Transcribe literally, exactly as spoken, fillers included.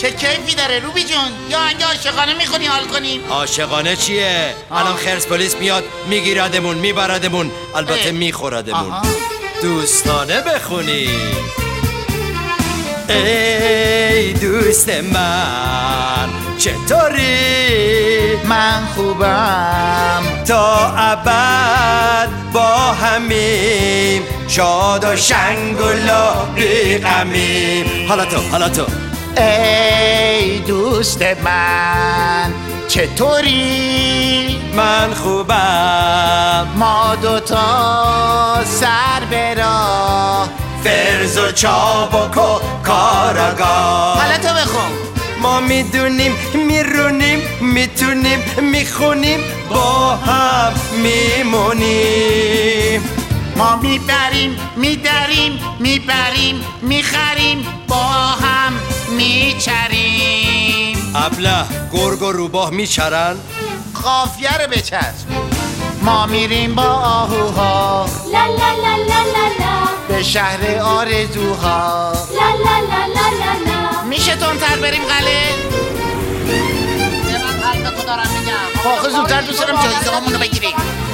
چه کیفی داره روبی جون؟ یا اگه عاشقانه میخونی حال کنیم؟ عاشقانه چیه؟ الان خرس پلیس میاد میگیردمون میبردمون، البته میخوردمون. دوستانه بخونی. ای دوست من چطوری؟ من خوبم، تا ابد با همیم، شاد و شنگ و بی غمیم. حالا تو حالا تو ای دوست من چطوری؟ من خوبم، ما دوتا سر به راه، فرز و چابک و کاراگاه. حالا تو بخون. ما میدونیم میرونیم میتونیم میخونیم با هم میمونیم. ما میبریم میدریم میبریم میخریم با هم میچریم. ابله گرگ و روباه میچرن؟ قافیه رو بچسب. ما میریم با آهوها لا لا لا لا لا لا، به شهر آرزوها. لا لا لا لا لا لا. میشه تندتر بریم قله؟ من قلب تو دارم میگم. آخه زودتر دوست دارم جایزه هامونو بگیریم.